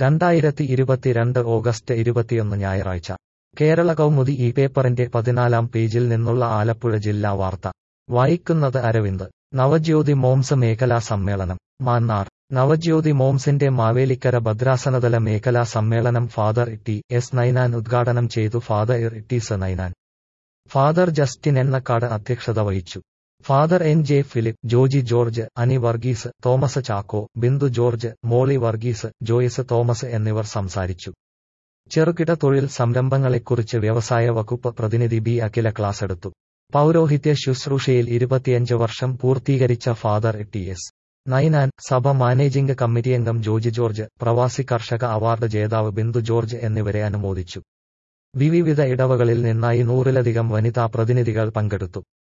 2022 August 21 ഞായറാഴ്ച കേരള കൗമുദി ഈ പേപ്പറിന്റെ 14-ാം പേജിൽ നിന്നുള്ള ആലപ്പുഴ ജില്ലാ വാർത്ത വായിക്കുന്നത് അരവിന്ദ്. നവജ്യോതി മോംസ് മേഖലാ സമ്മേളനം മാന്നാർ. നവജ്യോതി മോംസിന്റെ മാവേലിക്കര ഭദ്രാസനതല മേഖലാ സമ്മേളനം ഫാദർ ടി എസ് നൈനാൻ ഉദ്ഘാടനം ചെയ്തു. Father T S Ninan, father Justin Ennakkad അധ്യക്ഷത വഹിച്ചു. Father N J Philip, Joji George, Ani Varghese, Thomas Chacko, Bindu George, Molly Varghese, Joyce Thomas എന്നിവർ സംസാരിച്ചു. ചെറുകിട തൊഴിൽ സംരംഭങ്ങളെക്കുറിച്ച് വ്യവസായ വകുപ്പ് പ്രതിനിധി ബി അഖില ക്ലാസെടുത്തു. പൗരോഹിത്യ ശുശ്രൂഷയിൽ 25 വർഷം പൂർത്തീകരിച്ച ഫാദർ ടി.എസ് നൈനാൻ, സഭ മാനേജിംഗ് കമ്മിറ്റിയംഗം ജോജി ജോർജ്, പ്രവാസി കർഷക അവാർഡ് ജേതാവ് ബിന്ദു ജോർജ് എന്നിവരെ അനുമോദിച്ചു. വിവിധ ഇടവകളിൽ നിന്നായി 100-ലധികം വനിതാ പ്രതിനിധികൾ പങ്കെടുത്തു.